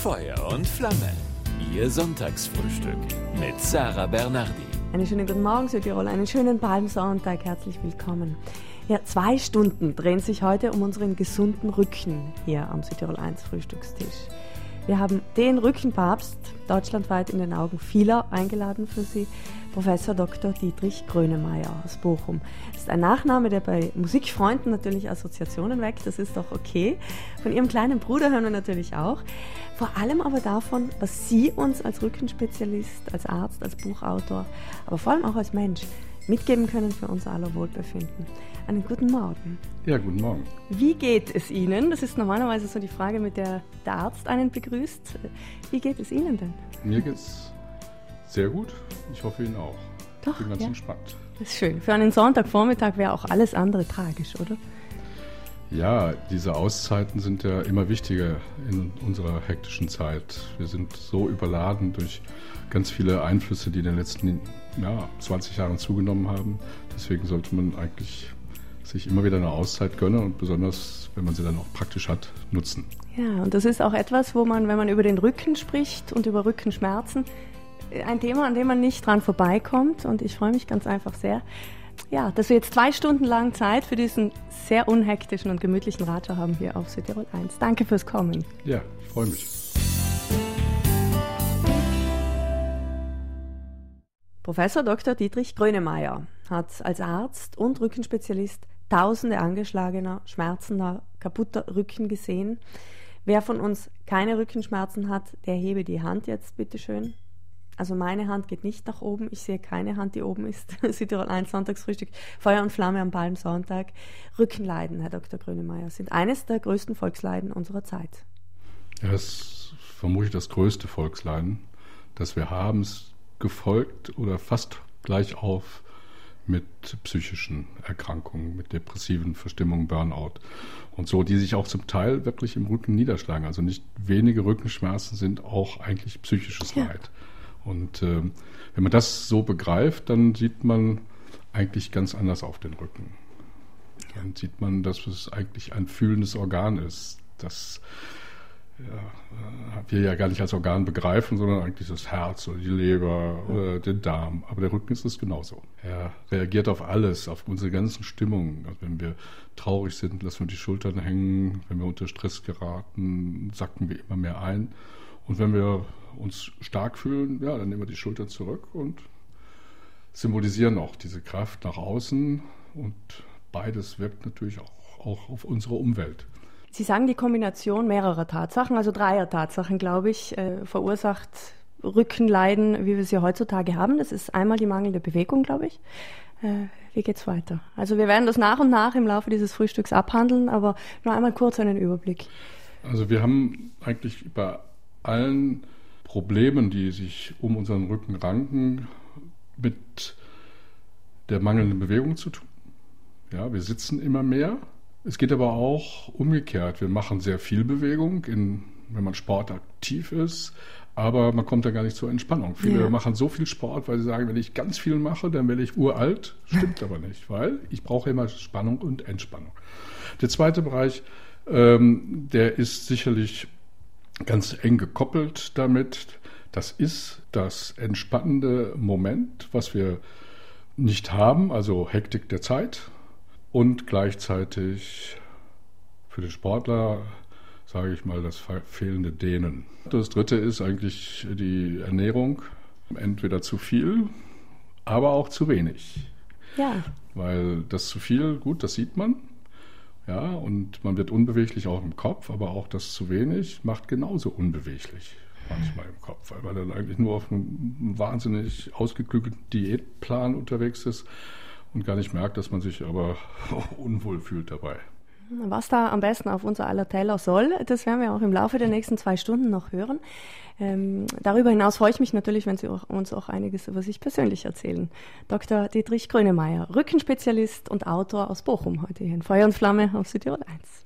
Feuer und Flamme. Ihr Sonntagsfrühstück mit Sarah Bernardi. Einen schönen guten Morgen, Südtirol, einen schönen Palmsonntag, herzlich willkommen. Ja, 2 Stunden drehen sich heute um unseren gesunden Rücken hier am Südtirol 1 Frühstückstisch. Wir haben den Rückenpapst deutschlandweit in den Augen vieler eingeladen für Sie, Professor Dr. Dietrich Grönemeyer aus Bochum. Das ist ein Nachname, der bei Musikfreunden natürlich Assoziationen weckt, das ist doch okay. Von Ihrem kleinen Bruder hören wir natürlich auch. Vor allem aber davon, was Sie uns als Rückenspezialist, als Arzt, als Buchautor, aber vor allem auch als Mensch mitgeben können für unser aller Wohlbefinden. Einen guten Morgen. Ja, guten Morgen. Wie geht es Ihnen? Das ist normalerweise so die Frage, mit der der Arzt einen begrüßt. Wie geht es Ihnen denn? Mir geht's sehr gut. Ich hoffe Ihnen auch. Doch, ich bin ganz ja. entspannt. Das ist schön. Für einen Sonntagvormittag wäre auch alles andere tragisch, oder? Ja, diese Auszeiten sind ja immer wichtiger in unserer hektischen Zeit. Wir sind so überladen durch ganz viele Einflüsse, die in den letzten 20 Jahren zugenommen haben. Deswegen sollte man eigentlich sich immer wieder eine Auszeit gönnen und besonders, wenn man sie dann auch praktisch hat, nutzen. Ja, und das ist auch etwas, wo man, wenn man über den Rücken spricht und über Rückenschmerzen, ein Thema, an dem man nicht dran vorbeikommt. Und ich freue mich ganz einfach sehr, ja, dass wir jetzt 2 Stunden lang Zeit für diesen sehr unhektischen und gemütlichen Ratscher haben hier auf Südtirol 1. Danke fürs Kommen. Ja, ich freue mich. Professor Dr. Dietrich Grönemeyer hat als Arzt und Rückenspezialist Tausende angeschlagener, schmerzender, kaputter Rücken gesehen. Wer von uns keine Rückenschmerzen hat, der hebe die Hand jetzt bitteschön. Also meine Hand geht nicht nach oben, ich sehe keine Hand, die oben ist. Südtirol 1 Sonntagsfrühstück, Feuer und Flamme am Palmsonntag. Rückenleiden, Herr Dr. Grönemeyer, sind eines der größten Volksleiden unserer Zeit. Ja, das ist vermutlich das größte Volksleiden, das wir haben. Es gefolgt oder fast gleich auf mit psychischen Erkrankungen, mit depressiven Verstimmungen, Burnout und so, die sich auch zum Teil wirklich im Rücken niederschlagen. Also nicht wenige Rückenschmerzen sind auch eigentlich psychisches Leid. Und wenn man das so begreift, dann sieht man eigentlich ganz anders auf den Rücken. Dann sieht man, dass es eigentlich ein fühlendes Organ ist, das wir ja gar nicht als Organ begreifen, sondern eigentlich das Herz oder die Leber oder den Darm. Aber der Rücken ist es genauso. Er reagiert auf alles, auf unsere ganzen Stimmungen. Also wenn wir traurig sind, lassen wir die Schultern hängen. Wenn wir unter Stress geraten, sacken wir immer mehr ein. Und wenn wir uns stark fühlen, ja, dann nehmen wir die Schultern zurück und symbolisieren auch diese Kraft nach außen. Und beides wirkt natürlich auch auf unsere Umwelt. Sie sagen, die Kombination mehrerer Tatsachen, also 3 Tatsachen, glaube ich, verursacht Rückenleiden, wie wir sie heutzutage haben. Das ist einmal die mangelnde Bewegung, glaube ich. Wie geht's weiter? Also wir werden das nach und nach im Laufe dieses Frühstücks abhandeln, aber nur einmal kurz einen Überblick. Also wir haben eigentlich bei allen Problemen, die sich um unseren Rücken ranken, mit der mangelnden Bewegung zu tun. Ja, wir sitzen immer mehr. Es geht aber auch umgekehrt. Wir machen sehr viel Bewegung, wenn man sportaktiv ist, aber man kommt da gar nicht zur Entspannung. Viele machen so viel Sport, weil sie sagen, wenn ich ganz viel mache, dann werde ich uralt. Stimmt aber nicht, weil ich brauche immer Spannung und Entspannung. Der zweite Bereich, der ist sicherlich ganz eng gekoppelt damit. Das ist das entspannende Moment, was wir nicht haben, also Hektik der Zeit. Und gleichzeitig für den Sportler, sage ich mal, das fehlende Dehnen. Das dritte ist eigentlich die Ernährung. Entweder zu viel, aber auch zu wenig. Ja. Weil das zu viel, gut, das sieht man. Ja, und man wird unbeweglich auch im Kopf, aber auch das zu wenig macht genauso unbeweglich manchmal im Kopf, weil man dann eigentlich nur auf einem wahnsinnig ausgeklügelten Diätplan unterwegs ist und gar nicht merkt, dass man sich aber unwohl fühlt dabei. Was da am besten auf unser aller Teller soll, das werden wir auch im Laufe der nächsten 2 Stunden noch hören. Darüber hinaus freue ich mich natürlich, wenn Sie uns auch einiges über sich persönlich erzählen. Dr. Dietrich Grönemeyer, Rückenspezialist und Autor aus Bochum, heute hier in Feuer und Flamme auf Südtirol 1.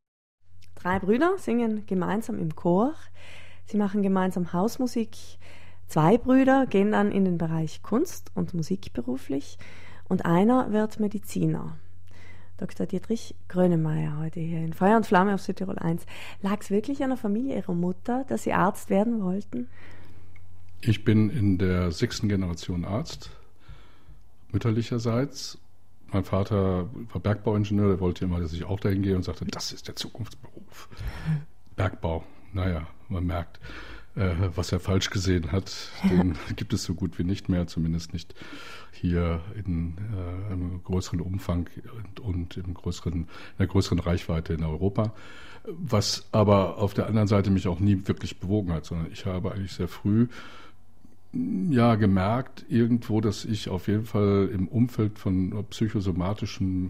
3 Brüder singen gemeinsam im Chor. Sie machen gemeinsam Hausmusik. 2 Brüder gehen dann in den Bereich Kunst und Musik beruflich. Und einer wird Mediziner. Dr. Dietrich Grönemeyer heute hier in Feuer und Flamme auf Südtirol 1. Lag es wirklich an der Familie Ihrer Mutter, dass Sie Arzt werden wollten? Ich bin in der 6. Generation Arzt, mütterlicherseits. Mein Vater war Bergbauingenieur, der wollte immer, dass ich auch dahin gehe und sagte, das ist der Zukunftsberuf. Bergbau, naja, man merkt, was er falsch gesehen hat, den gibt es so gut wie nicht mehr, zumindest nicht hier in einem größeren Umfang und in der größeren Reichweite in Europa. Was aber auf der anderen Seite mich auch nie wirklich bewogen hat, sondern ich habe eigentlich sehr früh gemerkt irgendwo, dass ich auf jeden Fall im Umfeld von psychosomatischem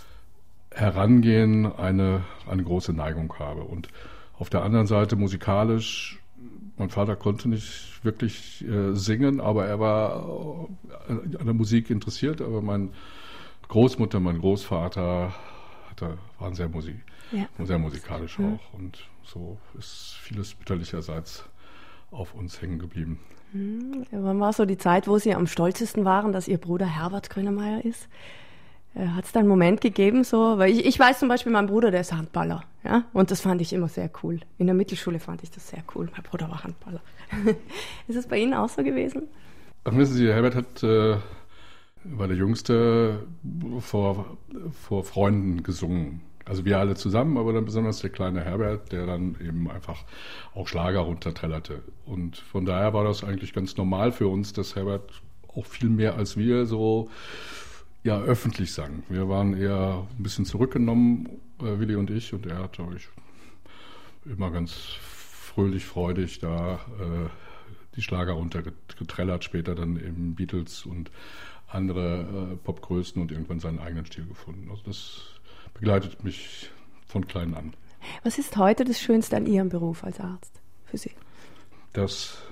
Herangehen eine große Neigung habe. Und auf der anderen Seite musikalisch, mein Vater konnte nicht wirklich singen, aber er war an der Musik interessiert. Aber meine Großmutter, mein Großvater waren sehr musikalisch auch. Und so ist vieles mütterlicherseits auf uns hängen geblieben. Wann war so die Zeit, wo Sie am stolzesten waren, dass Ihr Bruder Herbert Grönemeyer ist? Hat es da einen Moment gegeben, so? Weil ich weiß zum Beispiel, mein Bruder, der ist Handballer, ja? Und das fand ich immer sehr cool. In der Mittelschule fand ich das sehr cool. Mein Bruder war Handballer. Ist es bei Ihnen auch so gewesen? Ach, wissen Sie, Herbert war der Jüngste vor Freunden gesungen. Also wir alle zusammen, aber dann besonders der kleine Herbert, der dann eben einfach auch Schlager runterträllerte. Und von daher war das eigentlich ganz normal für uns, dass Herbert auch viel mehr als wir so öffentlich sang. Wir waren eher ein bisschen zurückgenommen, Willi und ich, und er hat, glaube ich, immer ganz fröhlich, freudig da die Schlager runtergeträllert, später dann eben Beatles und andere Popgrößen und irgendwann seinen eigenen Stil gefunden. Also das begleitet mich von klein an. Was ist heute das Schönste an Ihrem Beruf als Arzt für Sie? Das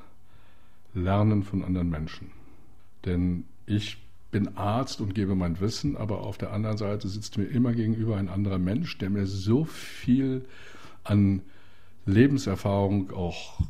Lernen von anderen Menschen. Denn ich bin Arzt und gebe mein Wissen, aber auf der anderen Seite sitzt mir immer gegenüber ein anderer Mensch, der mir so viel an Lebenserfahrung auch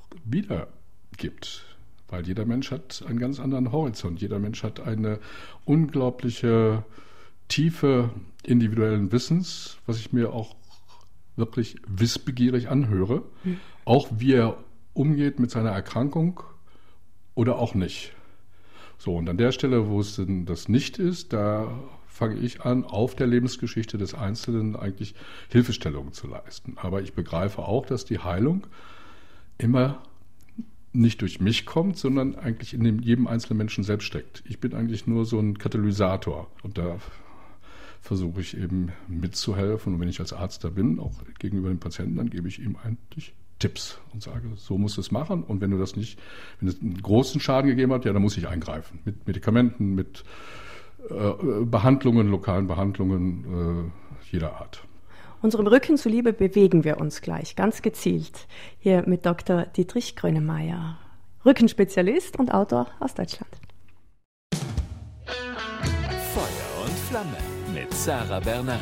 wiedergibt. Weil jeder Mensch hat einen ganz anderen Horizont. Jeder Mensch hat eine unglaubliche Tiefe individuellen Wissens, was ich mir auch wirklich wissbegierig anhöre. Auch wie er umgeht mit seiner Erkrankung oder auch nicht. So, und an der Stelle, wo es denn das nicht ist, da fange ich an, auf der Lebensgeschichte des Einzelnen eigentlich Hilfestellungen zu leisten. Aber ich begreife auch, dass die Heilung immer nicht durch mich kommt, sondern eigentlich in jedem einzelnen Menschen selbst steckt. Ich bin eigentlich nur so ein Katalysator und da versuche ich eben mitzuhelfen. Und wenn ich als Arzt da bin, auch gegenüber dem Patienten, dann gebe ich ihm eigentlich Tipps und sage, so musst du es machen. Und wenn es einen großen Schaden gegeben hat, dann muss ich eingreifen. Mit Medikamenten, mit Behandlungen, lokalen Behandlungen jeder Art. Unserem Rücken zuliebe bewegen wir uns gleich, ganz gezielt. Hier mit Dr. Dietrich Grönemeyer, Rückenspezialist und Autor aus Deutschland. Feuer und Flamme mit Sarah Bernhardi.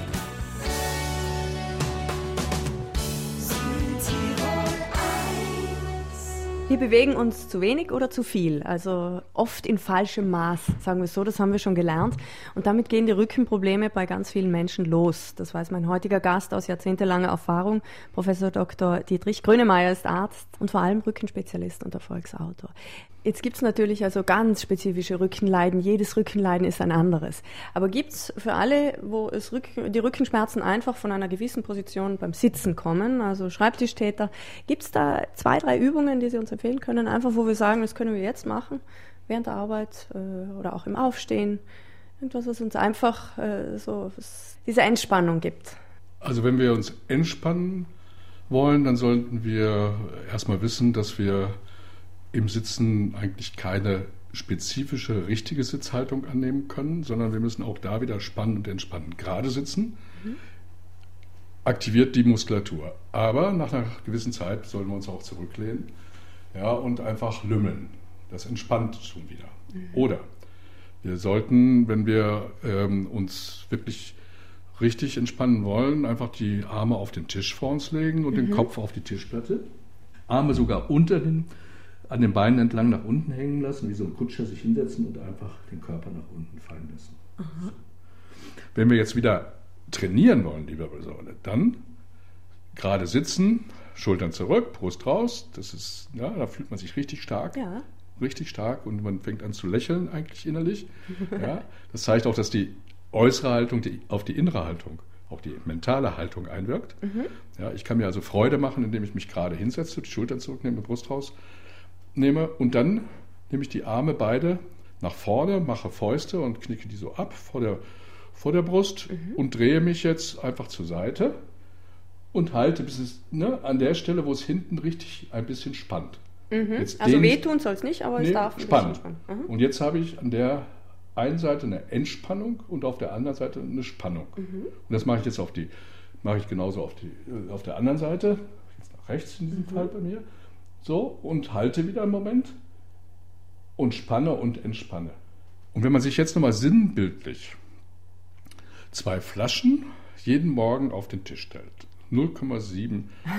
Wir bewegen uns zu wenig oder zu viel, also oft in falschem Maß, sagen wir so, das haben wir schon gelernt. Und damit gehen die Rückenprobleme bei ganz vielen Menschen los. Das weiß mein heutiger Gast aus jahrzehntelanger Erfahrung. Professor Dr. Dietrich Grönemeyer ist Arzt und vor allem Rückenspezialist und Erfolgsautor. Jetzt gibt es natürlich also ganz spezifische Rückenleiden. Jedes Rückenleiden ist ein anderes. Aber gibt es für alle, wo die Rückenschmerzen einfach von einer gewissen Position beim Sitzen kommen, also Schreibtischtäter, gibt es da 2, 3 Übungen, die Sie uns empfehlen können, einfach wo wir sagen, das können wir jetzt machen, während der Arbeit oder auch im Aufstehen? Irgendwas, was uns einfach diese Entspannung gibt. Also wenn wir uns entspannen wollen, dann sollten wir erstmal wissen, dass wir im Sitzen eigentlich keine spezifische, richtige Sitzhaltung annehmen können, sondern wir müssen auch da wieder spannen und entspannen. Gerade sitzen aktiviert die Muskulatur. Aber nach einer gewissen Zeit sollen wir uns auch zurücklehnen und einfach lümmeln. Das entspannt schon wieder. Oder wir sollten, wenn wir uns wirklich richtig entspannen wollen, einfach die Arme auf den Tisch vor uns legen und den Kopf auf die Tischplatte. Arme sogar an den Beinen entlang nach unten hängen lassen, wie so ein Kutscher sich hinsetzen und einfach den Körper nach unten fallen lassen. So. Wenn wir jetzt wieder trainieren wollen, die Wirbelsäule, dann gerade sitzen, Schultern zurück, Brust raus, da fühlt man sich richtig stark. Ja. Richtig stark und man fängt an zu lächeln eigentlich innerlich. Ja, das zeigt auch, dass die äußere Haltung auf die innere Haltung, auch die mentale Haltung einwirkt. Ja, ich kann mir also Freude machen, indem ich mich gerade hinsetze, die Schultern zurücknehme, Brust rausnehme und dann nehme ich die Arme beide nach vorne, mache Fäuste und knicke die so ab vor der Brust und drehe mich jetzt einfach zur Seite und halte bis es an der Stelle, wo es hinten richtig ein bisschen spannt. Jetzt also wehtun soll es nicht, aber es darf spannen. Und jetzt habe ich an der einen Seite eine Entspannung und auf der anderen Seite eine Spannung. Und das mache ich jetzt genauso auf der anderen Seite, jetzt nach rechts in diesem Fall bei mir, so und halte wieder einen Moment und spanne und entspanne. Und wenn man sich jetzt nochmal sinnbildlich 2 Flaschen jeden Morgen auf den Tisch stellt, 0,7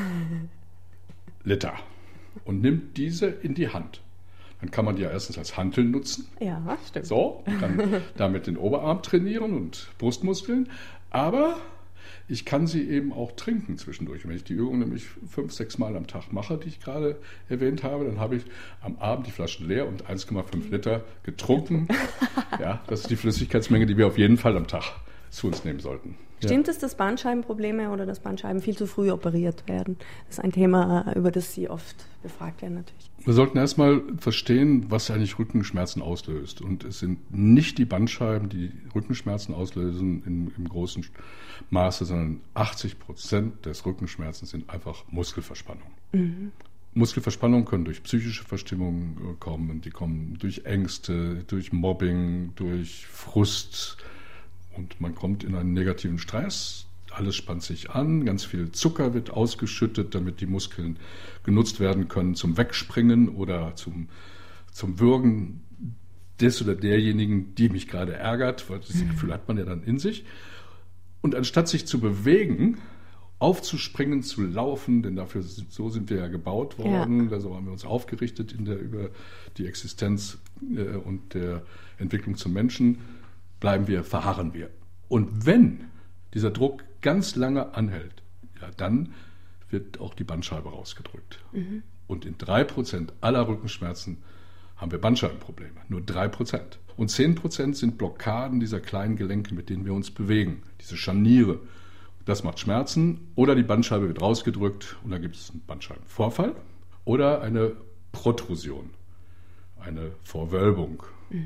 Liter und nimmt diese in die Hand. Dann kann man die ja erstens als Hanteln nutzen. Ja, stimmt. So, kann damit den Oberarm trainieren und Brustmuskeln. Aber ich kann sie eben auch trinken zwischendurch. Wenn ich die Übung nämlich 5-6 Mal am Tag mache, die ich gerade erwähnt habe, dann habe ich am Abend die Flaschen leer und 1,5 Liter getrunken. Ja, das ist die Flüssigkeitsmenge, die wir auf jeden Fall am Tag zu uns nehmen sollten. Stimmt es, dass Bandscheibenprobleme oder dass Bandscheiben viel zu früh operiert werden? Das ist ein Thema, über das Sie oft befragt werden natürlich. Wir sollten erstmal verstehen, was eigentlich Rückenschmerzen auslöst. Und es sind nicht die Bandscheiben, die Rückenschmerzen auslösen im großen Maße, sondern 80% des Rückenschmerzens sind einfach Muskelverspannungen. Muskelverspannungen können durch psychische Verstimmungen kommen. Die kommen durch Ängste, durch Mobbing, durch Frust. Und man kommt in einen negativen Stress, alles spannt sich an, ganz viel Zucker wird ausgeschüttet, damit die Muskeln genutzt werden können zum Wegspringen oder zum Würgen des oder derjenigen, die mich gerade ärgert, weil das Gefühl hat man ja dann in sich. Und anstatt sich zu bewegen, aufzuspringen, zu laufen, denn so sind wir ja gebaut worden, so haben wir uns aufgerichtet über die Existenz und der Entwicklung zum Menschen, verharren wir. Und wenn dieser Druck ganz lange anhält, ja, dann wird auch die Bandscheibe rausgedrückt. Und in 3% aller Rückenschmerzen haben wir Bandscheibenprobleme. Nur 3%. Und 10% sind Blockaden dieser kleinen Gelenke, mit denen wir uns bewegen. Diese Scharniere. Das macht Schmerzen. Oder die Bandscheibe wird rausgedrückt und dann gibt es einen Bandscheibenvorfall. Oder eine Protrusion. Eine Vorwölbung.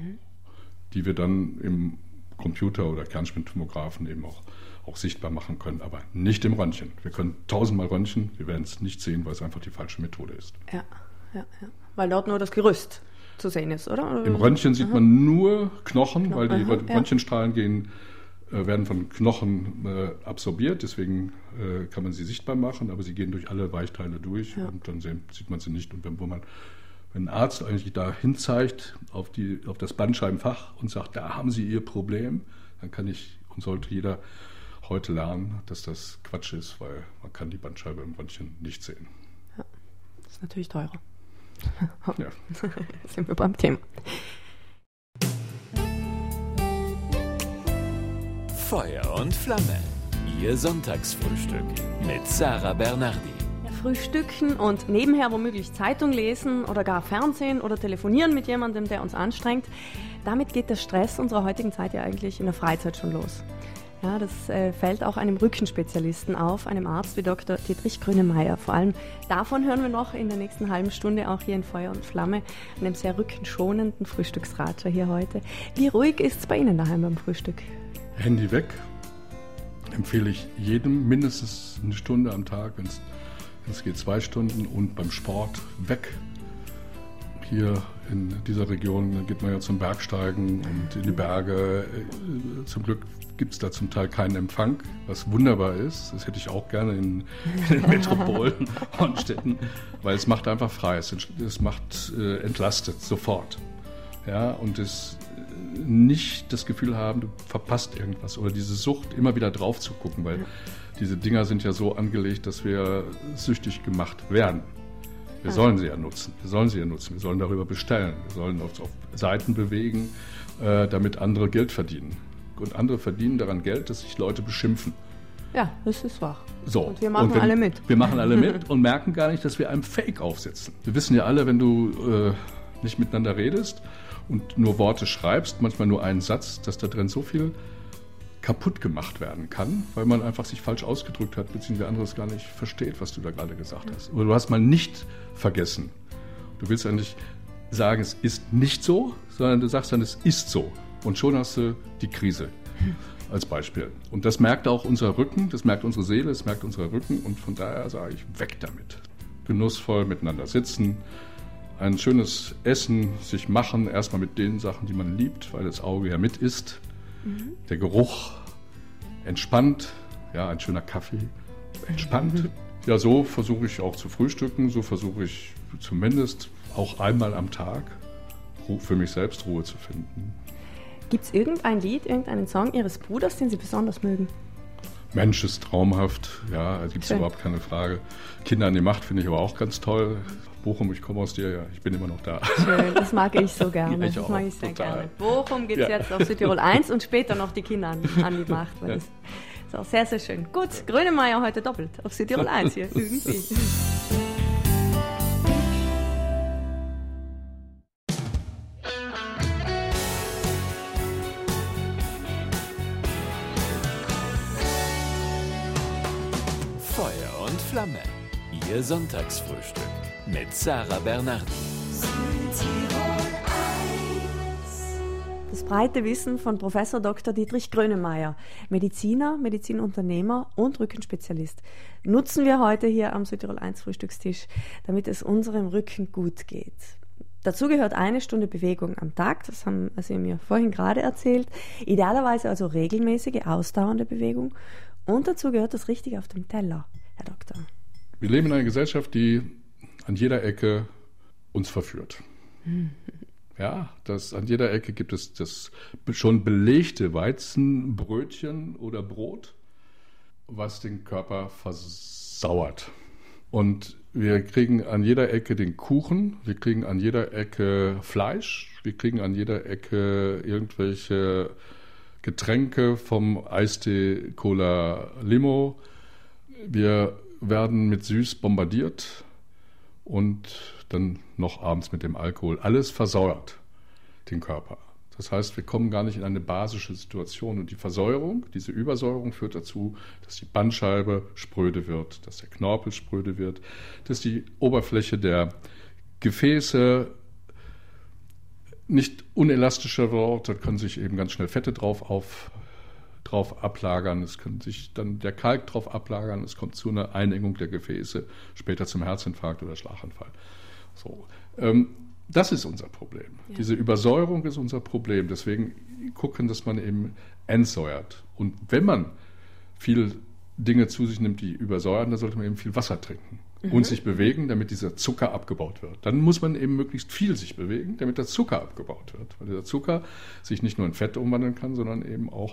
Die wir dann im Computer- oder Kernspintomographen eben auch sichtbar machen können, aber nicht im Röntgen. Wir können 1000-mal röntgen, wir werden es nicht sehen, weil es einfach die falsche Methode ist. Ja. Weil dort nur das Gerüst zu sehen ist, oder? Im Röntgen sieht man nur Knochen, weil die Röntgenstrahlen werden von Knochen absorbiert, deswegen kann man sie sichtbar machen, aber sie gehen durch alle Weichteile durch und dann sieht man sie nicht. Und wenn ein Arzt eigentlich dahin zeigt auf das Bandscheibenfach und sagt, da haben Sie Ihr Problem, dann sollte jeder heute lernen, dass das Quatsch ist, weil man kann die Bandscheibe im Röntgen nicht sehen. Ja, das ist natürlich teurer. Ja. Sind wir beim Thema. Feuer und Flamme. Ihr Sonntagsfrühstück mit Sarah Bernardi. Frühstücken und nebenher womöglich Zeitung lesen oder gar Fernsehen oder telefonieren mit jemandem, der uns anstrengt. Damit geht der Stress unserer heutigen Zeit ja eigentlich in der Freizeit schon los. Ja, das fällt auch einem Rückenspezialisten auf, einem Arzt wie Dr. Dietrich Grünemeyer. Vor allem davon hören wir noch in der nächsten halben Stunde auch hier in Feuer und Flamme, einem sehr rückenschonenden Frühstücksratscher hier heute. Wie ruhig ist es bei Ihnen daheim beim Frühstück? Handy weg. Empfehle ich jedem mindestens eine Stunde am Tag, wenn es geht 2 Stunden, und beim Sport weg. Hier in dieser Region geht man ja zum Bergsteigen und in die Berge. Zum Glück gibt es da zum Teil keinen Empfang, was wunderbar ist. Das hätte ich auch gerne in den Metropolen und Städten, weil es macht einfach frei. Es entlastet sofort. Ja, und es nicht das Gefühl haben, du verpasst irgendwas oder diese Sucht, immer wieder drauf zu gucken, weil diese Dinger sind ja so angelegt, dass wir süchtig gemacht werden. Wir sollen sie ja nutzen. Wir sollen darüber bestellen. Wir sollen uns auf Seiten bewegen, damit andere Geld verdienen. und andere verdienen daran Geld, dass sich Leute beschimpfen. Ja, das ist wahr. So. Und wir machen alle mit. Wir machen alle mit und merken gar nicht, dass wir einem Fake aufsetzen. Wir wissen ja alle, wenn du nicht miteinander redest und nur Worte schreibst, manchmal nur einen Satz, dass da drin so viel kaputt gemacht werden kann, weil man einfach sich falsch ausgedrückt hat, beziehungsweise der andere es gar nicht versteht, was du da gerade gesagt hast. Oder du hast mal nicht vergessen. Du willst eigentlich sagen, es ist nicht so, sondern du sagst dann, es ist so. Und schon hast du die Krise. Als Beispiel. Und das merkt auch unser Rücken, das merkt unsere Seele, das merkt unser Rücken und von daher sage ich, weg damit. Genussvoll miteinander sitzen, ein schönes Essen sich machen, erstmal mit den Sachen, die man liebt, weil das Auge ja mit isst. Der Geruch, entspannt, ja, ein schöner Kaffee, entspannt. Ja, so versuche ich auch zu frühstücken, so versuche ich zumindest auch einmal am Tag für mich selbst Ruhe zu finden. Gibt es irgendein Lied, irgendeinen Song Ihres Bruders, den Sie besonders mögen? Mensch ist traumhaft, ja, da gibt es überhaupt keine Frage. Kinder an die Macht finde ich aber auch ganz toll. Bochum, ich komme aus dir, ja, ich bin immer noch da. Schön, das mag ich so gerne. Ja, das mag ich sehr gerne. Bochum geht es jetzt auf Südtirol 1 und später noch die Kinder an die Macht. Weil das ist auch sehr, sehr schön. Gut, Grönemeyer heute doppelt auf Südtirol 1 hier. Üben Sie. Feuer und Flamme. Ihr Sonntagsfrühstück mit Sarah Bernardi. Das breite Wissen von Professor Dr. Dietrich Grönemeyer, Mediziner, Medizinunternehmer und Rückenspezialist, nutzen wir heute hier am Südtirol 1 Frühstückstisch, damit es unserem Rücken gut geht. Dazu gehört 1 Stunde Bewegung am Tag, das haben Sie mir vorhin gerade erzählt, idealerweise also regelmäßige, ausdauernde Bewegung und dazu gehört das Richtige auf dem Teller, Herr Doktor. Wir leben in einer Gesellschaft, die an jeder Ecke uns verführt. Ja, an jeder Ecke gibt es das schon belegte Weizenbrötchen oder Brot, was den Körper versauert. Und wir kriegen an jeder Ecke den Kuchen, wir kriegen an jeder Ecke Fleisch, wir kriegen an jeder Ecke irgendwelche Getränke vom Eistee, Cola, Limo. Wir werden mit Süß bombardiert und dann noch abends mit dem Alkohol. Alles versauert den Körper. Das heißt, wir kommen gar nicht in eine basische Situation. Und die Versäuerung, diese Übersäuerung führt dazu, dass die Bandscheibe spröde wird, dass der Knorpel spröde wird, dass die Oberfläche der Gefäße nicht unelastischer wird. Da können sich eben ganz schnell Fette drauf ablagern. Es kann sich dann der Kalk drauf ablagern. Es kommt zu einer Einengung der Gefäße, später zum Herzinfarkt oder Schlaganfall. So. Das ist unser Problem. Ja. Diese Übersäuerung ist unser Problem. Deswegen gucken, dass man eben entsäuert. Und wenn man viele Dinge zu sich nimmt, die übersäuern, dann sollte man eben viel Wasser trinken und sich bewegen, damit dieser Zucker abgebaut wird. Dann muss man eben möglichst viel sich bewegen, damit der Zucker abgebaut wird. Weil dieser Zucker sich nicht nur in Fett umwandeln kann, sondern eben auch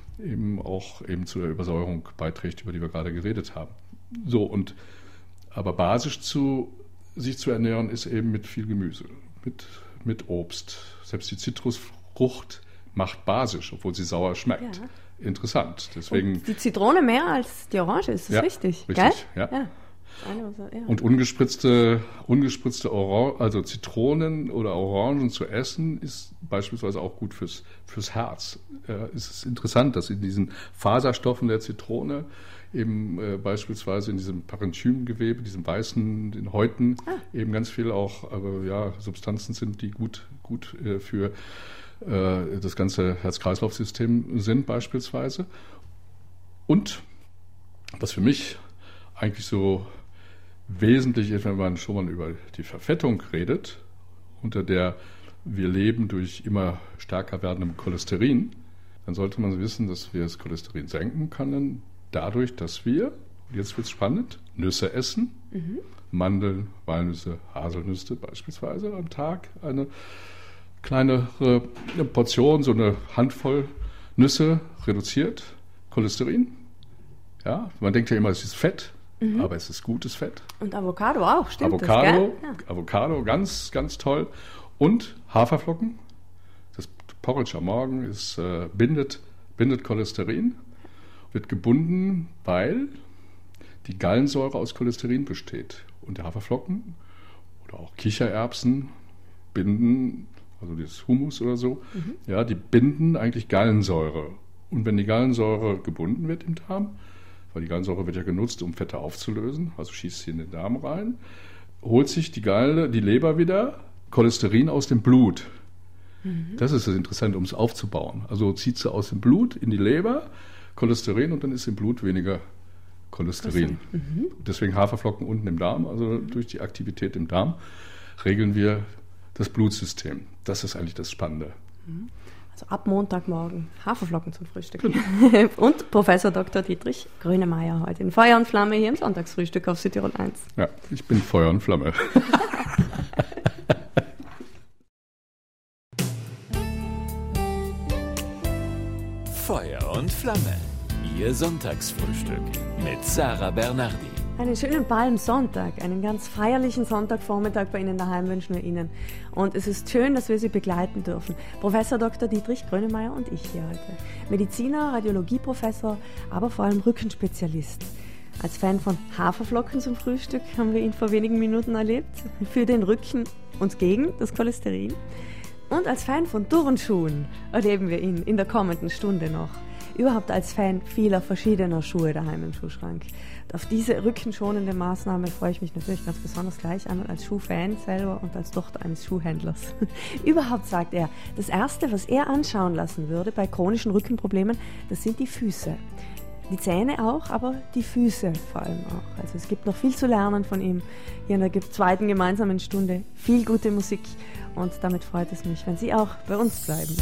zu der Übersäuerung beiträgt, über die wir gerade geredet haben. So, aber basisch sich zu ernähren, ist eben mit viel Gemüse, mit Obst. Selbst die Zitrusfrucht macht basisch, obwohl sie sauer schmeckt. Ja. Interessant. Deswegen, und die Zitrone mehr als die Orange, ist das richtig? Richtig, gell? Ja. Und ungespritzte also Zitronen oder Orangen zu essen, ist beispielsweise auch gut fürs Herz. Es ist interessant, dass in diesen Faserstoffen der Zitrone eben beispielsweise in diesem Parenchymgewebe, diesem weißen, den Häuten, eben ganz viel auch Substanzen sind, die gut für das ganze Herz-Kreislauf-System sind beispielsweise. Und was für mich eigentlich so wesentlich ist, wenn man schon mal über die Verfettung redet, unter der wir leben durch immer stärker werdendem Cholesterin, dann sollte man wissen, dass wir das Cholesterin senken können, dadurch, dass wir, jetzt wird es spannend, Nüsse essen, Mandeln, Walnüsse, Haselnüsse beispielsweise am Tag, eine kleinere Portion, so eine Handvoll Nüsse reduziert Cholesterin. Ja, man denkt ja immer, es ist Fett, aber es ist gutes Fett. Und Avocado auch, stimmt Avocado, das, gell? Ja. Avocado, ganz, ganz toll. Und Haferflocken. Das Porridge am Morgen bindet bindet Cholesterin, wird gebunden, weil die Gallensäure aus Cholesterin besteht. Und der Haferflocken oder auch Kichererbsen binden, also das Hummus oder so, ja, die binden eigentlich Gallensäure. Und wenn die Gallensäure gebunden wird im Darm, weil die Gallensäure wird ja genutzt, um Fette aufzulösen, also schießt sie in den Darm rein, holt sich die Leber wieder Cholesterin aus dem Blut. Das ist das Interessante, um es aufzubauen. Also zieht sie aus dem Blut in die Leber Cholesterin und dann ist im Blut weniger Cholesterin. Deswegen Haferflocken unten im Darm, also durch die Aktivität im Darm regeln wir das Blutsystem. Das ist eigentlich das Spannende. Also ab Montagmorgen Haferflocken zum Frühstück. Und Professor Dr. Dietrich Grönemeyer heute in Feuer und Flamme hier im Sonntagsfrühstück auf Südtirol 1. Ja, ich bin Feuer und Flamme. Feuer und Flamme. Ihr Sonntagsfrühstück mit Sarah Bernardi. Einen schönen Palmsonntag, einen ganz feierlichen Sonntagvormittag bei Ihnen daheim wünschen wir Ihnen. Und es ist schön, dass wir Sie begleiten dürfen. Professor Dr. Dietrich Grönemeyer und ich hier heute. Mediziner, Radiologieprofessor, aber vor allem Rückenspezialist. Als Fan von Haferflocken zum Frühstück haben wir ihn vor wenigen Minuten erlebt. Für den Rücken und gegen das Cholesterin. Und als Fan von Turnschuhen erleben wir ihn in der kommenden Stunde noch. Überhaupt als Fan vieler verschiedener Schuhe daheim im Schuhschrank. Und auf diese rückenschonende Maßnahme freue ich mich natürlich ganz besonders gleich einmal als Schuhfan selber und als Tochter eines Schuhhändlers. Überhaupt sagt er, das Erste, was er anschauen lassen würde bei chronischen Rückenproblemen, das sind die Füße. Die Zähne auch, aber die Füße vor allem auch. Also es gibt noch viel zu lernen von ihm. Hier in der zweiten gemeinsamen Stunde viel gute Musik und damit freut es mich, wenn Sie auch bei uns bleiben.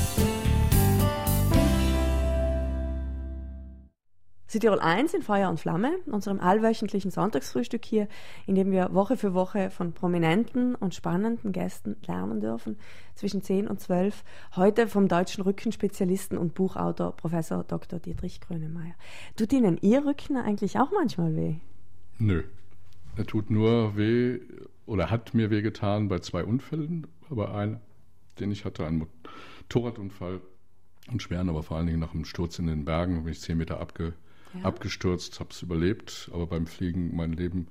Südtirol 1 in Feuer und Flamme, unserem allwöchentlichen Sonntagsfrühstück hier, in dem wir Woche für Woche von prominenten und spannenden Gästen lernen dürfen, zwischen 10 und 12. Heute vom deutschen Rückenspezialisten und Buchautor Professor Dr. Dietrich Grönemeyer. Tut Ihnen Ihr Rücken eigentlich auch manchmal weh? Nö, er tut nur weh oder hat mir wehgetan bei 2 Unfällen, aber einen, den ich hatte, einen Motorradunfall und schweren, aber vor allen Dingen nach einem Sturz in den Bergen, bin ich 10 Meter abgestürzt, habe es überlebt, aber beim Fliegen mein Leben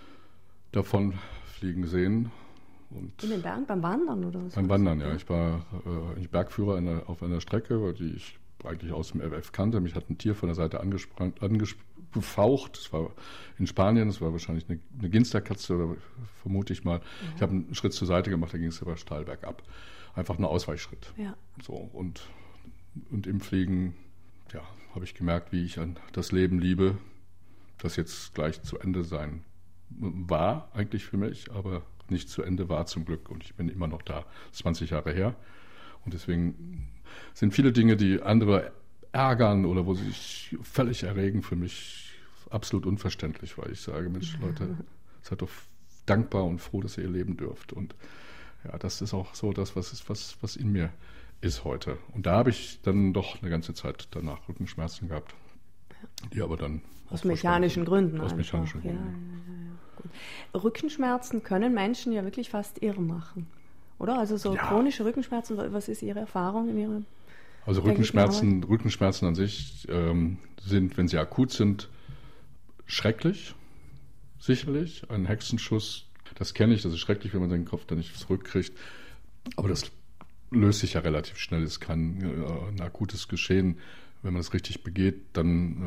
davon fliegen sehen. Und in den Bergen beim Wandern oder was? Beim Wandern, ja. Ich war Bergführer auf einer Strecke, die ich eigentlich aus dem FF kannte. Mich hat ein Tier von der Seite angefaucht. Das war in Spanien, das war wahrscheinlich eine Ginsterkatze, oder vermute ich mal. Ich habe einen Schritt zur Seite gemacht, da ging es aber steil bergab. Einfach ein Ausweichschritt. Ja. So, und im Fliegen, ja, habe ich gemerkt, wie ich an das Leben liebe, das jetzt gleich zu Ende sein war, eigentlich für mich, aber nicht zu Ende war zum Glück. Und ich bin immer noch da, 20 Jahre her. Und deswegen sind viele Dinge, die andere ärgern oder wo sie sich völlig erregen, für mich absolut unverständlich, weil ich sage, Mensch, Leute, seid doch dankbar und froh, dass ihr leben dürft. Und ja, das ist auch so das, was in mir ist heute. Und da habe ich dann doch eine ganze Zeit danach Rückenschmerzen gehabt, die aber dann aus mechanischen Gründen. Aus mechanischen Gründen. Ja. Gut. Rückenschmerzen können Menschen ja wirklich fast irre machen, oder? Also so chronische Rückenschmerzen, was ist Ihre Erfahrung in Ihrem? Also Rückenschmerzen an sich sind, wenn sie akut sind, schrecklich, sicherlich. Ein Hexenschuss, das kenne ich, das ist schrecklich, wenn man seinen Kopf dann nicht zurückkriegt. Aber das löst sich ja relativ schnell. Es kann ein akutes Geschehen, wenn man es richtig begeht, dann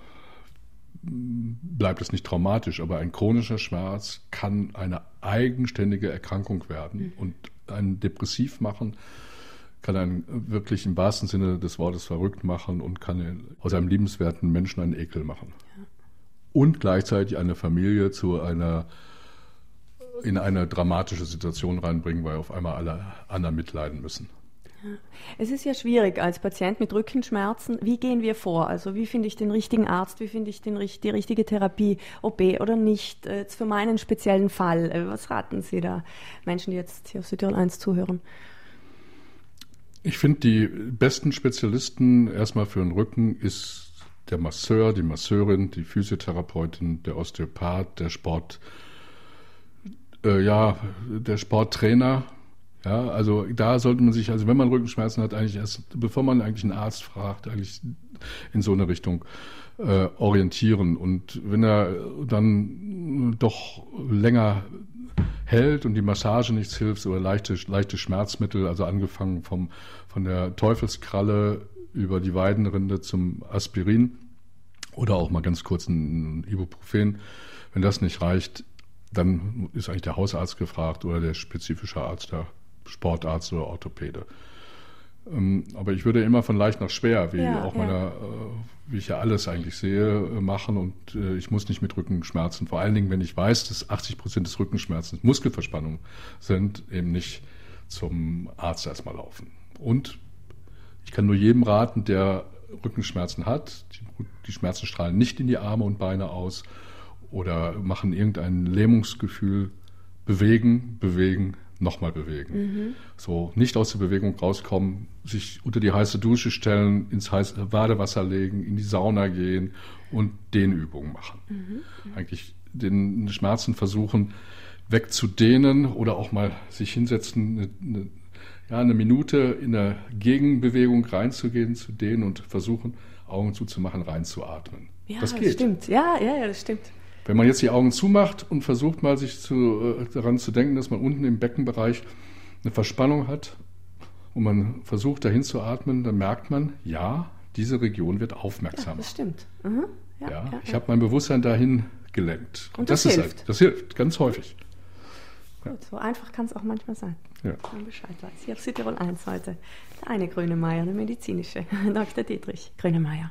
bleibt es nicht traumatisch. Aber ein chronischer Schmerz kann eine eigenständige Erkrankung werden und einen depressiv machen, kann einen wirklich im wahrsten Sinne des Wortes verrückt machen und kann aus einem liebenswerten Menschen einen Ekel machen. Ja. Und gleichzeitig eine Familie in eine dramatische Situation reinbringen, weil auf einmal alle anderen mitleiden müssen. Ja. Es ist ja schwierig als Patient mit Rückenschmerzen. Wie gehen wir vor? Also wie finde ich den richtigen Arzt? Wie finde ich die richtige Therapie? OP oder nicht? Jetzt für meinen speziellen Fall. Was raten Sie da Menschen, die jetzt hier auf Südtirol 1 zuhören? Ich finde, die besten Spezialisten erstmal für den Rücken ist der Masseur, die Masseurin, die Physiotherapeutin, der Osteopath, der Sporttrainer, Ja, also da sollte man sich, also wenn man Rückenschmerzen hat, eigentlich erst, bevor man eigentlich einen Arzt fragt, eigentlich in so eine Richtung orientieren. Und wenn er dann doch länger hält und die Massage nichts hilft oder leichte Schmerzmittel, also angefangen von der Teufelskralle über die Weidenrinde zum Aspirin oder auch mal ganz kurz ein Ibuprofen, wenn das nicht reicht, dann ist eigentlich der Hausarzt gefragt oder der spezifische Arzt, der Sportarzt oder Orthopäde. Aber ich würde immer von leicht nach schwer, wie ich ja alles eigentlich sehe, machen und ich muss nicht mit Rückenschmerzen, vor allen Dingen, wenn ich weiß, dass 80% des Rückenschmerzens Muskelverspannungen sind, eben nicht zum Arzt erstmal laufen. Und ich kann nur jedem raten, der Rückenschmerzen hat, die Schmerzen strahlen nicht in die Arme und Beine aus oder machen irgendein Lähmungsgefühl, bewegen, nochmal bewegen. So, nicht aus der Bewegung rauskommen, sich unter die heiße Dusche stellen, ins heiße Badewasser legen, in die Sauna gehen und Dehnübungen machen. Eigentlich den Schmerzen versuchen wegzudehnen oder auch mal sich hinsetzen, eine Minute in eine Gegenbewegung reinzugehen, zu dehnen und versuchen, Augen zuzumachen, reinzuatmen. Ja, das geht. Das stimmt. Ja, das stimmt. Wenn man jetzt die Augen zumacht und versucht mal sich daran zu denken, dass man unten im Beckenbereich eine Verspannung hat und man versucht dahin zu atmen, dann merkt man, ja, diese Region wird aufmerksamer. Ja, das stimmt. Ich habe mein Bewusstsein dahin gelenkt. Und das hilft. Das hilft, ganz häufig. Gut, so einfach kann es auch manchmal sein. Ja. Wenn man Bescheid weiß. Hier auf Südtirol 1 heute. Der eine Grönemeyer, der medizinische, Dr. Dietrich Grönemeyer.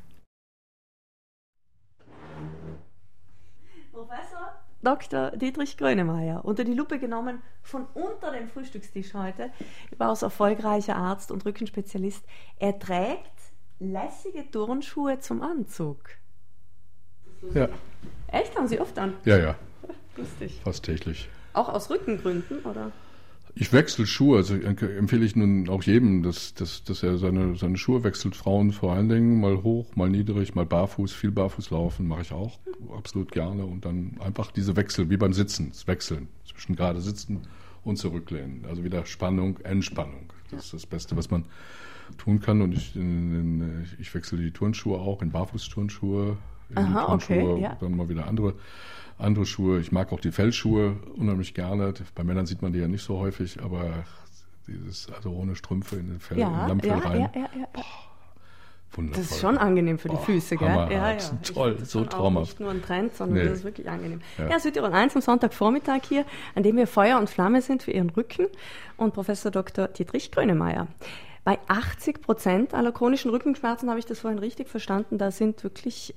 Professor Dr. Dietrich Grönemeyer, unter die Lupe genommen von unter dem Frühstückstisch heute, überaus erfolgreicher Arzt und Rückenspezialist. Er trägt lässige Turnschuhe zum Anzug. Ja. Echt? Haben Sie oft an? Ja. Lustig. Fast täglich. Auch aus Rückengründen, oder? Ich wechsle Schuhe, also empfehle ich nun auch jedem, dass er seine Schuhe wechselt. Frauen vor allen Dingen, mal hoch, mal niedrig, mal barfuß, viel barfuß laufen, mache ich auch absolut gerne. Und dann einfach diese Wechsel, wie beim Sitzen, das Wechseln zwischen gerade sitzen und zurücklehnen. Also wieder Spannung, Entspannung. Das ist das Beste, was man tun kann. Und ich wechsle die Turnschuhe auch in Barfußturnschuhe, in die Turnschuhe, okay, ja. Dann mal wieder andere Schuhe. Ich mag auch die Fellschuhe unheimlich gerne. Bei Männern sieht man die ja nicht so häufig, aber also ohne Strümpfe in den Fell, in Lammfell rein. Ja. Wundervoll. Das ist schon angenehm für die Füße, gell? Ja. Toll, so traumhaft. Nicht nur ein Trend, sondern das ist wirklich angenehm. Ja. Südtirol 1 am Sonntagvormittag hier, an dem wir Feuer und Flamme sind für Ihren Rücken und Professor Dr. Dietrich Grönemeyer. Bei 80% aller chronischen Rückenschmerzen, habe ich das vorhin richtig verstanden, da sind wirklich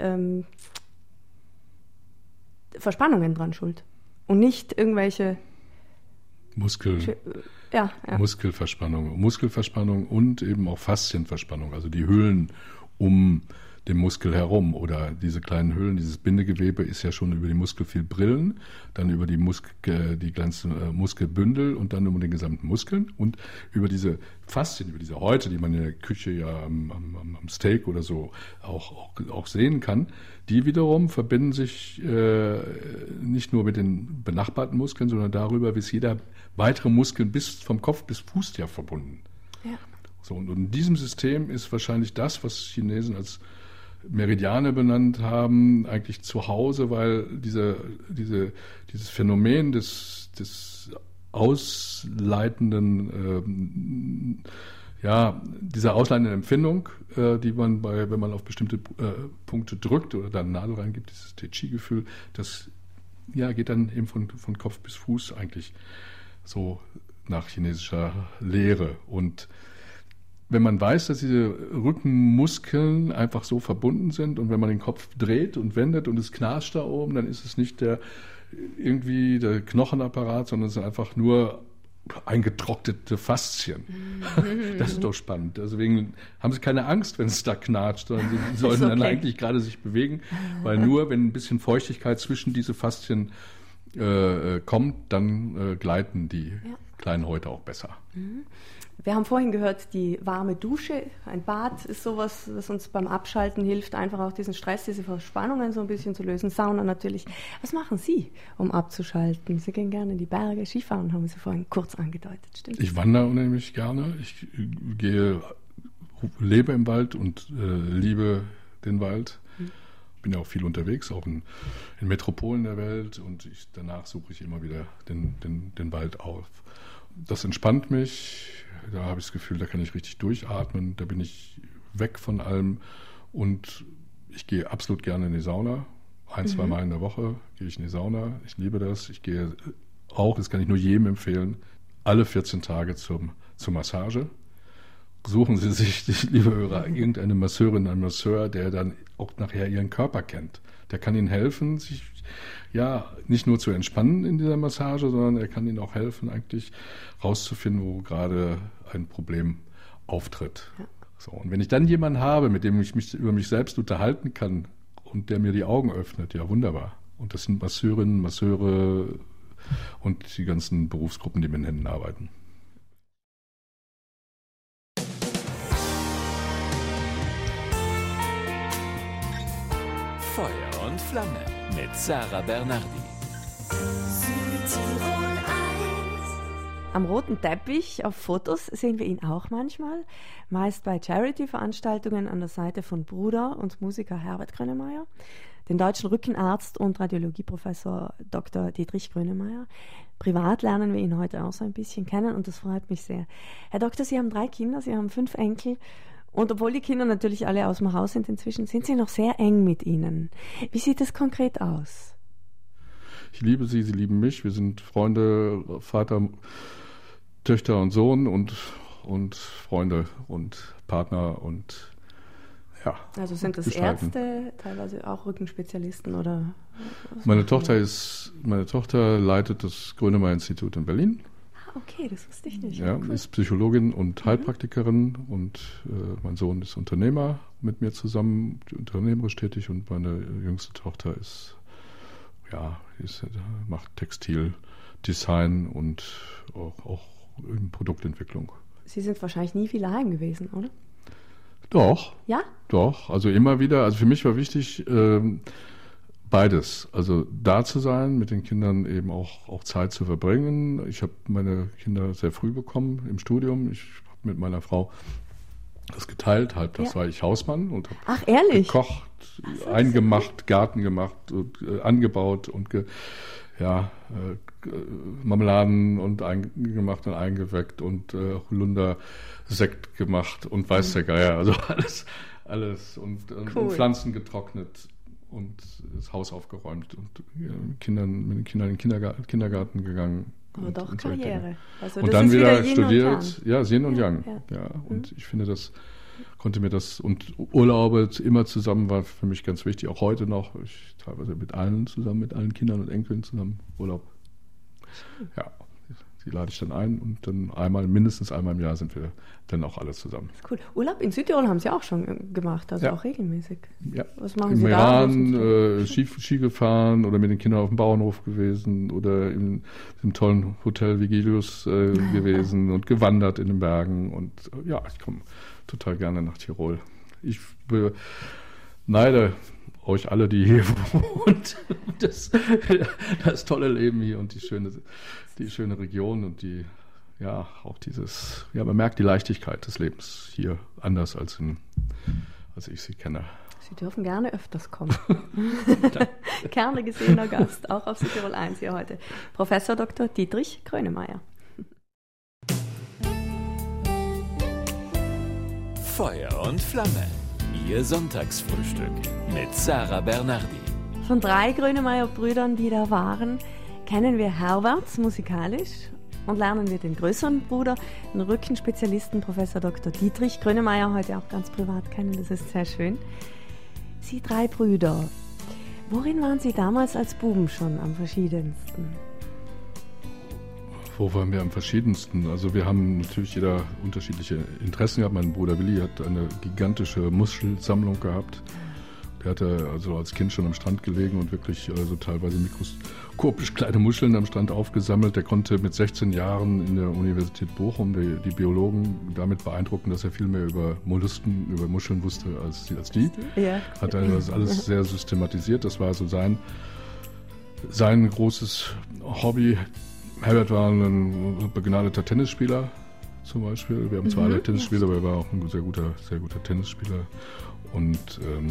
Verspannungen dran schuld und nicht irgendwelche Muskelverspannung und eben auch Faszienverspannung, also die Höhlen um den Muskel herum oder diese kleinen Höhlen, dieses Bindegewebe ist ja schon über die Muskelfibrillen, dann über die ganzen Muskelbündel und dann über den gesamten Muskeln und über diese Faszien, über diese Häute, die man in der Küche ja am Steak oder so auch sehen kann, die wiederum verbinden sich nicht nur mit den benachbarten Muskeln, sondern darüber, wie es jeder weitere Muskel vom Kopf bis Fuß ja verbunden. Ja. So, und in diesem System ist wahrscheinlich das, was Chinesen als Meridiane benannt haben, eigentlich zu Hause, weil dieses Phänomen des ausleitenden, dieser ausleitenden Empfindung, die man wenn man auf bestimmte Punkte drückt oder da eine Nadel reingibt, dieses Tai-Chi-Gefühl, das geht dann eben von Kopf bis Fuß eigentlich so nach chinesischer Lehre. Und wenn man weiß, dass diese Rückenmuskeln einfach so verbunden sind und wenn man den Kopf dreht und wendet und es knarscht da oben, dann ist es nicht der Knochenapparat, sondern es sind einfach nur eingetrocknete Faszien. Das ist doch spannend. Deswegen haben Sie keine Angst, wenn es da knatscht, sondern Sie sollen dann eigentlich gerade sich bewegen, weil nur wenn ein bisschen Feuchtigkeit zwischen diese Faszien kommt, dann gleiten die kleinen Häute auch besser. Wir haben vorhin gehört, die warme Dusche, ein Bad ist sowas, was uns beim Abschalten hilft, einfach auch diesen Stress, diese Verspannungen so ein bisschen zu lösen. Sauna natürlich. Was machen Sie, um abzuschalten? Sie gehen gerne in die Berge, Skifahren, haben Sie vorhin kurz angedeutet, stimmt? Ich wandere unheimlich gerne. Ich lebe im Wald und liebe den Wald. Bin ja auch viel unterwegs, auch in Metropolen der Welt, und danach suche ich immer wieder den Wald auf. Das entspannt mich, da habe ich das Gefühl, da kann ich richtig durchatmen, da bin ich weg von allem, und ich gehe absolut gerne in die Sauna. 1-2 Mal in der Woche gehe ich in die Sauna, ich liebe das. Ich gehe auch, das kann ich nur jedem empfehlen, alle 14 Tage zur Massage. Suchen Sie sich, liebe Hörer, irgendeine Masseurin, einen Masseur, der dann auch nachher Ihren Körper kennt. Der kann Ihnen helfen, sich nicht nur zu entspannen in dieser Massage, sondern er kann Ihnen auch helfen, eigentlich rauszufinden, wo gerade ein Problem auftritt. Ja. So, und wenn ich dann jemanden habe, mit dem ich mich über mich selbst unterhalten kann und der mir die Augen öffnet, ja wunderbar. Und das sind Masseurinnen, Masseure und die ganzen Berufsgruppen, die mit den Händen arbeiten. Feuer und Flamme mit Sarah Bernardi. Am roten Teppich auf Fotos sehen wir ihn auch manchmal, meist bei Charity-Veranstaltungen an der Seite von Bruder und Musiker Herbert Grönemeyer, den deutschen Rückenarzt und Radiologieprofessor Dr. Dietrich Grönemeyer. Privat lernen wir ihn heute auch so ein bisschen kennen, und das freut mich sehr. Herr Doktor, Sie haben 3 Kinder, Sie haben 5 Enkel. Und obwohl die Kinder natürlich alle aus dem Haus sind inzwischen, sind Sie noch sehr eng mit ihnen. Wie sieht es konkret aus? Ich liebe sie, sie lieben mich. Wir sind Freunde, Vater, Töchter und Sohn und Freunde und Partner und ja. Also sind das Ärzte, teilweise auch Rückenspezialisten oder? Meine Tochter leitet das Grönemeyer-Institut in Berlin. Okay, das wusste ich nicht. Ja, cool. Ist Psychologin und Heilpraktikerin, und mein Sohn ist Unternehmer mit mir zusammen, unternehmerisch tätig, und meine jüngste Tochter macht Textildesign und auch in Produktentwicklung. Sie sind wahrscheinlich nie viel daheim gewesen, oder? Doch. Ja? Doch, also immer wieder. Also für mich war wichtig, beides, also da zu sein, mit den Kindern eben auch Zeit zu verbringen. Ich habe meine Kinder sehr früh bekommen im Studium. Ich habe mit meiner Frau das geteilt. Halbtags war ich Hausmann und habe gekocht, eingemacht, Garten gemacht und angebaut und Marmeladen und gemacht und eingeweckt und Holunder-Sekt gemacht und weiß der Geier. Also alles und Pflanzen getrocknet und das Haus aufgeräumt und mit den Kindern in den Kindergarten gegangen. Aber doch Karriere. Also und dann wieder studiert. Ja, Yin und Yang. Ja. Und ich finde, und Urlaube immer zusammen war für mich ganz wichtig, auch heute noch. Ich teilweise mit allen Kindern und Enkeln zusammen Urlaub. Ja, die lade ich dann ein, und dann mindestens einmal im Jahr sind wir dann auch alle zusammen. Cool. Urlaub in Südtirol haben Sie auch schon gemacht, also auch regelmäßig. Ja. Was machen Sie da? Im Iran Ski gefahren oder mit den Kindern auf dem Bauernhof gewesen oder im tollen Hotel Vigilius gewesen und gewandert in den Bergen. Und ich komme total gerne nach Tirol. Ich beneide euch alle, die hier wohnt, das tolle Leben hier und die schöne Region und man merkt die Leichtigkeit des Lebens hier anders als ich sie kenne. Sie dürfen gerne öfters kommen. Gerne gesehener Gast, auch auf Südtirol 1 hier heute. Professor Dr. Dietrich Grönemeyer. Feuer und Flamme. Ihr Sonntagsfrühstück mit Sarah Bernardi. Von 3 Grönemeyer-Brüdern, die da waren, kennen wir Herberts musikalisch und lernen wir den größeren Bruder, den Rückenspezialisten Professor Dr. Dietrich Grönemeyer, heute auch ganz privat kennen. Das ist sehr schön. Sie 3 Brüder, worin waren Sie damals als Buben schon am verschiedensten? Wo waren wir am verschiedensten? Also wir haben natürlich jeder unterschiedliche Interessen gehabt. Mein Bruder Willi hat eine gigantische Muschelsammlung gehabt Der hatte also als Kind schon am Strand gelegen und wirklich also teilweise mikroskopisch kleine Muscheln am Strand aufgesammelt. Der konnte mit 16 Jahren in der Universität Bochum die Biologen damit beeindrucken, dass er viel mehr über Mollusken, über Muscheln wusste als die. Ja. Hat also das alles sehr systematisiert. Das war so sein großes Hobby. Herbert war ein begnadeter Tennisspieler zum Beispiel. Wir haben zwei Tennisspieler, aber er war auch ein sehr guter Tennisspieler. Und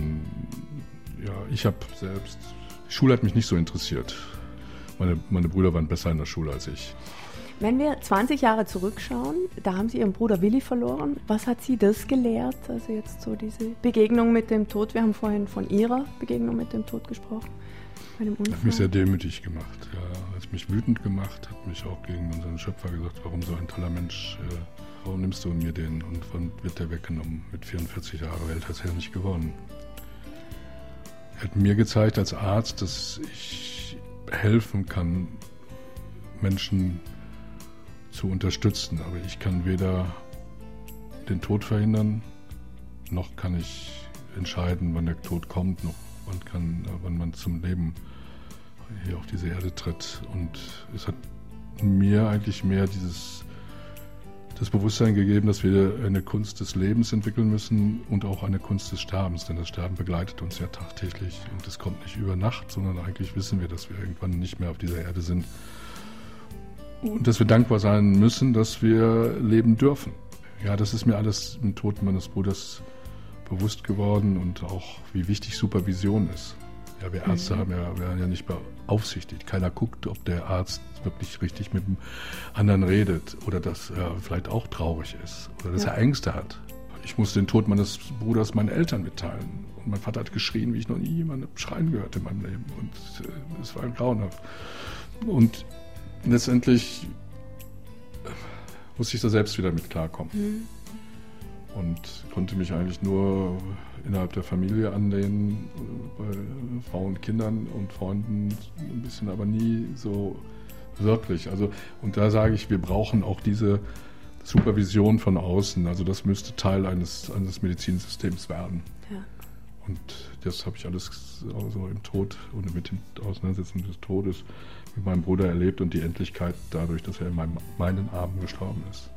ich habe selbst, die Schule hat mich nicht so interessiert. Meine Brüder waren besser in der Schule als ich. Wenn wir 20 Jahre zurückschauen, da haben Sie Ihren Bruder Willi verloren. Was hat Sie das gelehrt? Also jetzt so diese Begegnung mit dem Tod. Wir haben vorhin von Ihrer Begegnung mit dem Tod gesprochen. Bei dem Unfall. Hat mich sehr demütig gemacht. Ja. Hat mich wütend gemacht, hat mich auch gegen unseren Schöpfer gesagt, warum so ein toller Mensch, warum nimmst du mir den und wann wird der weggenommen? Mit 44 Jahren alt hat er nicht gewonnen. Er hat mir gezeigt als Arzt, dass ich helfen kann, Menschen zu unterstützen. Aber ich kann weder den Tod verhindern, noch kann ich entscheiden, wann der Tod kommt, noch wann man zum Leben hier auf diese Erde tritt. Und es hat mir eigentlich mehr das Bewusstsein gegeben, dass wir eine Kunst des Lebens entwickeln müssen und auch eine Kunst des Sterbens, denn das Sterben begleitet uns ja tagtäglich und es kommt nicht über Nacht, sondern eigentlich wissen wir, dass wir irgendwann nicht mehr auf dieser Erde sind und dass wir dankbar sein müssen, dass wir leben dürfen. Ja, das ist mir alles im Tod meines Bruders bewusst geworden und auch, wie wichtig Supervision ist. Ja, wir Ärzte werden ja nicht beaufsichtigt. Keiner guckt, ob der Arzt wirklich richtig mit dem anderen redet oder dass er vielleicht auch traurig ist oder dass er Ängste hat. Ich musste den Tod meines Bruders meinen Eltern mitteilen. Und mein Vater hat geschrien, wie ich noch nie jemanden schreien gehört in meinem Leben. Und es war grauenhaft. Und letztendlich musste ich da selbst wieder mit klarkommen. Und konnte mich eigentlich nur innerhalb der Familie anlehnen, bei Frauen und Kindern und Freunden ein bisschen, aber nie so wirklich. Also, und da sage ich, wir brauchen auch diese Supervision von außen. Also das müsste Teil eines Medizinsystems werden. Ja. Und das habe ich alles also im Tod und mit dem Auseinandersetzen des Todes mit meinem Bruder erlebt und die Endlichkeit dadurch, dass er in meinen Armen gestorben ist.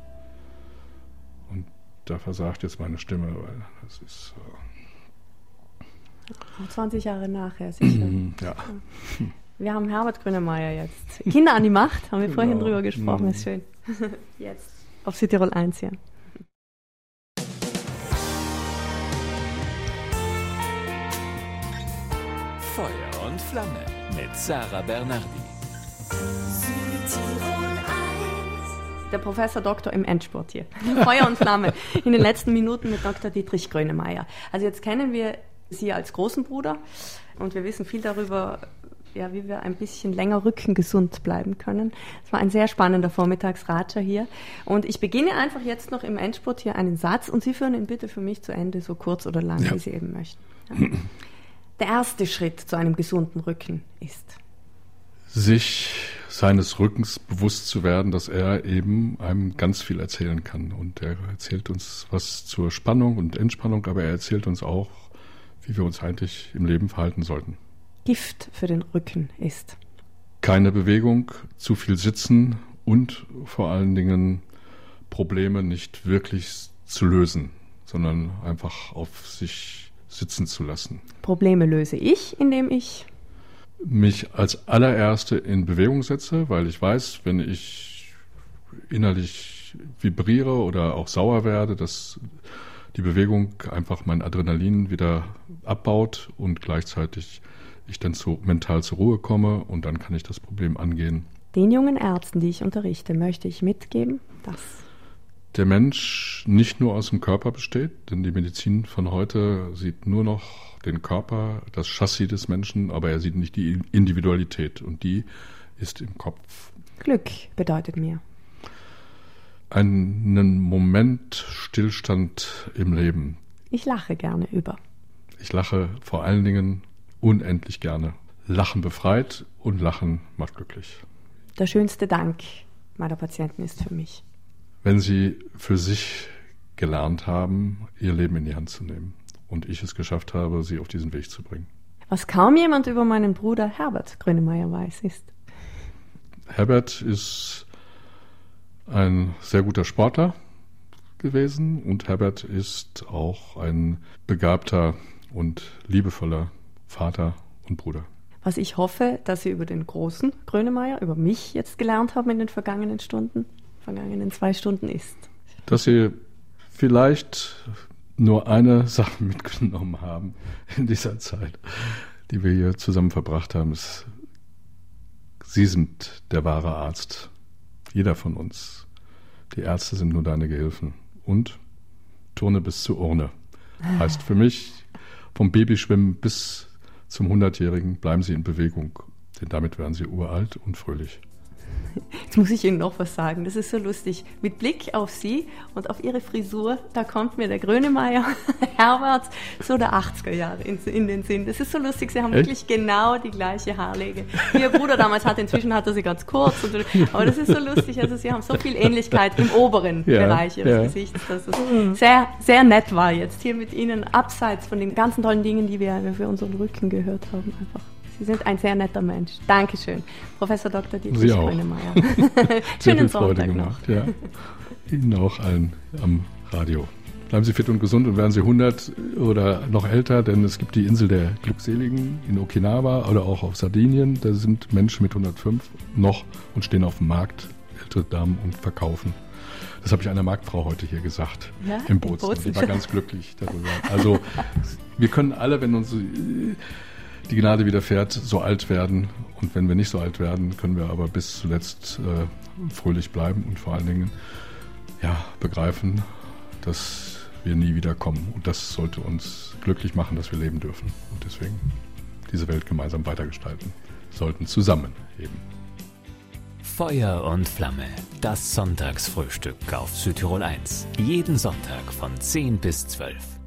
Und da versagt jetzt meine Stimme, weil das ist... Auch 20 Jahre nachher, sicher. Ja. Wir haben Herbert Grönemeyer jetzt. Kinder an die Macht, haben wir vorhin drüber gesprochen, ist schön. Jetzt auf Südtirol 1 hier. Feuer und Flamme mit Sarah Bernardi. Der Professor Doktor im Endspurt hier. Feuer und Flamme in den letzten Minuten mit Dr. Dietrich Grönemeyer. Also jetzt kennen wir Sie als großen Bruder und wir wissen viel darüber, ja, wie wir ein bisschen länger rückengesund bleiben können. Es war ein sehr spannender Vormittagsratscher hier. Und ich beginne einfach jetzt noch im Endspurt hier einen Satz und Sie führen ihn bitte für mich zu Ende, so kurz oder lang, wie Sie eben möchten. Ja. Der erste Schritt zu einem gesunden Rücken ist, sich seines Rückens bewusst zu werden, dass er eben einem ganz viel erzählen kann. Und er erzählt uns was zur Spannung und Entspannung, aber er erzählt uns auch, wie wir uns eigentlich im Leben verhalten sollten. Gift für den Rücken ist keine Bewegung, zu viel Sitzen und vor allen Dingen Probleme nicht wirklich zu lösen, sondern einfach auf sich sitzen zu lassen. Probleme löse ich, indem ich mich als allererste in Bewegung setze, weil ich weiß, wenn ich innerlich vibriere oder auch sauer werde, dass die Bewegung einfach mein Adrenalin wieder abbaut und gleichzeitig ich dann mental zur Ruhe komme und dann kann ich das Problem angehen. Den jungen Ärzten, die ich unterrichte, möchte ich mitgeben, dass der Mensch nicht nur aus dem Körper besteht, denn die Medizin von heute sieht nur noch den Körper, das Chassis des Menschen, aber er sieht nicht die Individualität und die ist im Kopf. Glück bedeutet mir einen Moment Stillstand im Leben. Ich lache gerne über. Ich lache vor allen Dingen unendlich gerne. Lachen befreit und Lachen macht glücklich. Der schönste Dank meiner Patienten ist für mich, wenn sie für sich gelernt haben, ihr Leben in die Hand zu nehmen und ich es geschafft habe, sie auf diesen Weg zu bringen. Was kaum jemand über meinen Bruder Herbert Grönemeyer weiß, ist: Herbert ist ein sehr guter Sportler gewesen und Herbert ist auch ein begabter und liebevoller Vater und Bruder. Was ich hoffe, dass Sie über den großen Grönemeyer, über mich jetzt gelernt haben in den vergangenen 2 Stunden ist: Dass Sie vielleicht nur eine Sache mitgenommen haben in dieser Zeit, die wir hier zusammen verbracht haben, ist: Sie sind der wahre Arzt. Jeder von uns. Die Ärzte sind nur deine Gehilfen. Und Turne bis zur Urne. Heißt für mich, vom Babyschwimmen bis zum 100-Jährigen bleiben Sie in Bewegung. Denn damit werden Sie uralt und fröhlich. Jetzt muss ich Ihnen noch was sagen, das ist so lustig. Mit Blick auf Sie und auf Ihre Frisur, da kommt mir der Grönemeyer Herbert so der 80er Jahre in den Sinn. Das ist so lustig, Sie haben wirklich genau die gleiche Haarlänge, wie Ihr Bruder damals hatte. Inzwischen hat er sie ganz kurz. Aber das ist so lustig, also Sie haben so viel Ähnlichkeit im oberen Bereich Ihres Gesichts, dass es sehr, sehr nett war, jetzt hier mit Ihnen, abseits von den ganzen tollen Dingen, die wir für unseren Rücken gehört haben, einfach. Sie sind ein sehr netter Mensch. Dankeschön, Professor Dr. Dietrich Grönemeyer. Schönen Sonntag gemacht, noch. Ja. Ihnen auch allen am Radio. Bleiben Sie fit und gesund und werden Sie 100 oder noch älter, denn es gibt die Insel der Glückseligen in Okinawa oder auch auf Sardinien. Da sind Menschen mit 105 noch und stehen auf dem Markt, ältere Damen, und verkaufen. Das habe ich einer Marktfrau heute hier gesagt, ja, im Bozen. Die war ganz glücklich darüber. Also wir können alle, wenn uns die Gnade widerfährt, so alt werden. Und wenn wir nicht so alt werden, können wir aber bis zuletzt fröhlich bleiben und vor allen Dingen begreifen, dass wir nie wieder kommen. Und das sollte uns glücklich machen, dass wir leben dürfen. Und deswegen diese Welt gemeinsam weitergestalten. Sollten zusammen eben. Feuer und Flamme, das Sonntagsfrühstück auf Südtirol 1. Jeden Sonntag von 10 bis 12.